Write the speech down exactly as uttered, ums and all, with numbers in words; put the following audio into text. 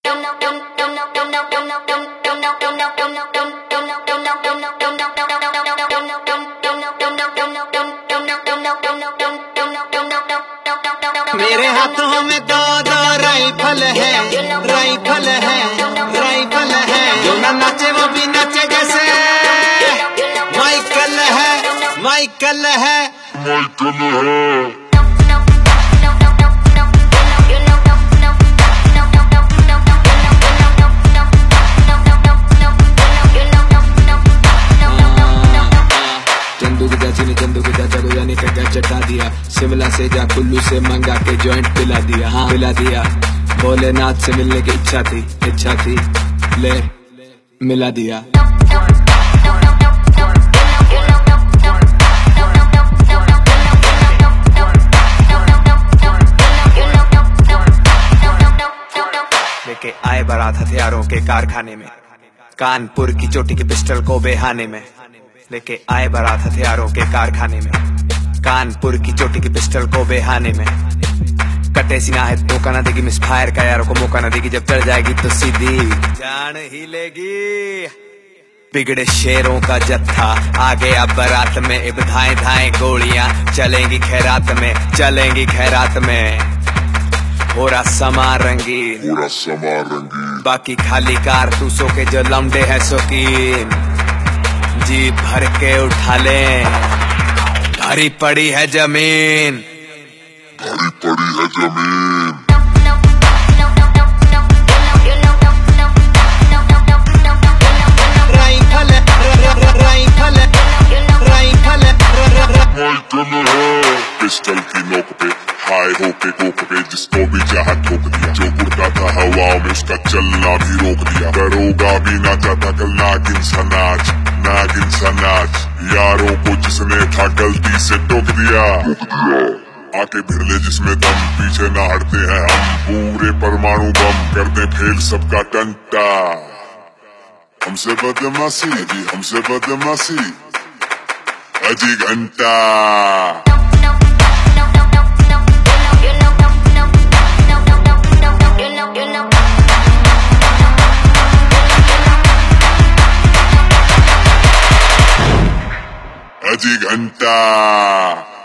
मेरे हाथों में दो दो राइफल है, राइफल है, राइफल है। जो ना नाचे वो भी नाचे जैसे माइकल है, माइकल है, माइकल है। चंदू की चाचा को जाने का क्या चटा दिया, शिमला से जा कुल्लू से मंगा के जॉइंट पिला दिया, हाँ पिला दिया। भोलेनाथ से मिलने की इच्छा थी, इच्छा थी, ले मिला दिया। लेके आए बारात हथियारों के कारखाने में, कानपुर की चोटी की पिस्टल को बेहाने में। लेके आए बारात हथियारों के कारखाने में, कानपुर की चोटी की पिस्टल को बेहाने में। कटे सीना है मौका ना देगी, मिस फायर का यारों को मौका ना देगी। जब चढ़ जाएगी तो सीधी जान ही लेगी। बिगड़े शेरों का जत्था आ गया बारात में, अब धाए धाए गोलियां चलेंगी खैरात में, चलेंगी खैरात में। हो रहा समा रंगीन, पूरा समा रंगीन। बाकी खाली कारतूसों के जो लौंडे हैं शौकीन, जी भर के उठा ले। भरी पड़ी है जमीन, भरी पड़ी है जमीन। राइफल राइफल राइफल माइकल है। पिस्टल की नोक पे हाय होके कोक पे, जिसको भी चाहा ठोक दिया। जो उड़ता था हवा में उसका चलना भी रोक दिया। दरोगा भी नाचा था कल नागिन सा नाच, नागिन सा नाच। यारों को जिसने था गलती से टोक दिया, आके भिड़ ले जिसमें दम, पीछे ना हटते हैं हम। पूरे परमाणु बम कर दे फेल सबका टंटा। हमसे बदमाशी जी, हमसे बदमाशी अजी घंटा। अजी घंटा।